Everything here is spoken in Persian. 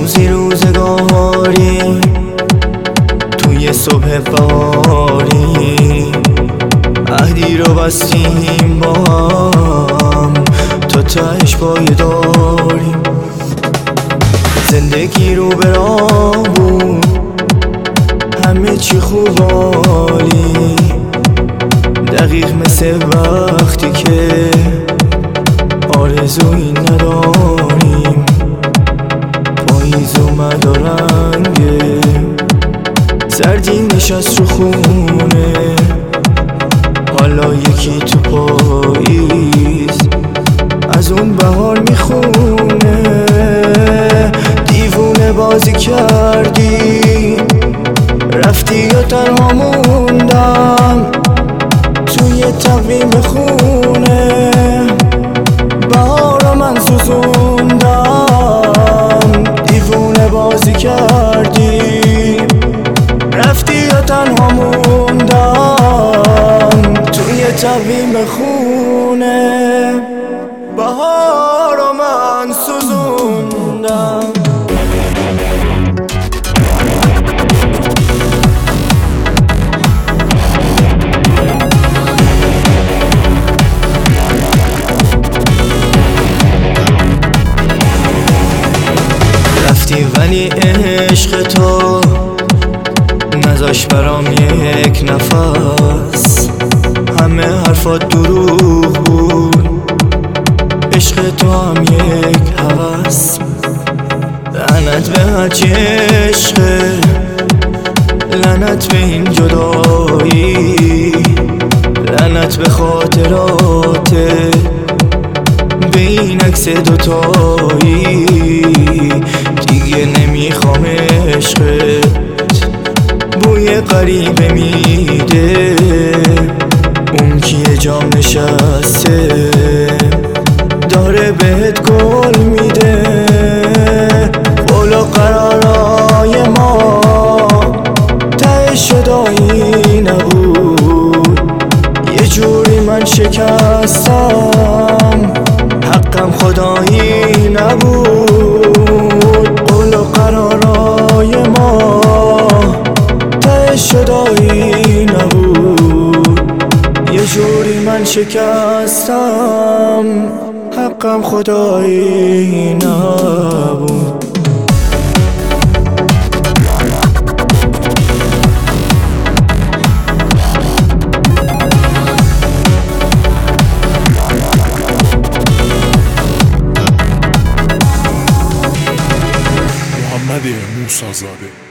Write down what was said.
روزی روزگاری توی صبح بهاری عهدی رو بستیم با هم تا تهش پایداریم. زندگی رو به راه بود همه چی خوب عالی، دقیق مثل وقتی که آرزویی نداریم. پاییز اومد و رنگ زردی نشست رو خونه، حالا یکی تو پاییز از اون بهار میخونه. دیوونه بازی کردی رفتی و تنها موندم توی تقویم خونه. بهارو من سوزوندم، دیوونه بازی کردی رفتی و تنها موندم توی تقویم خونه. بهارو من سوزوندم. رفتی ولی عشق تو نذاش برام یک نفس، همه حرفات دروغ بود، عشق تو هم یک هوس. لعنت به هرچی عشقه، لعنت به این جدایی، لعنت به خاطراته، به این عکس دوتایی. دیگه نمیخوام عشقت بوی غریبه میده، اون کیه جام نشسته داره بهت گل میده. قول و قرارای ما ته شدایی نبود، یه جوری من شکستم حقم خدایی نبود. قول و قرارای ما ته شدایی نبود، یه جوری من شکستم حقم خدایی نبود. محمد موسی زاده.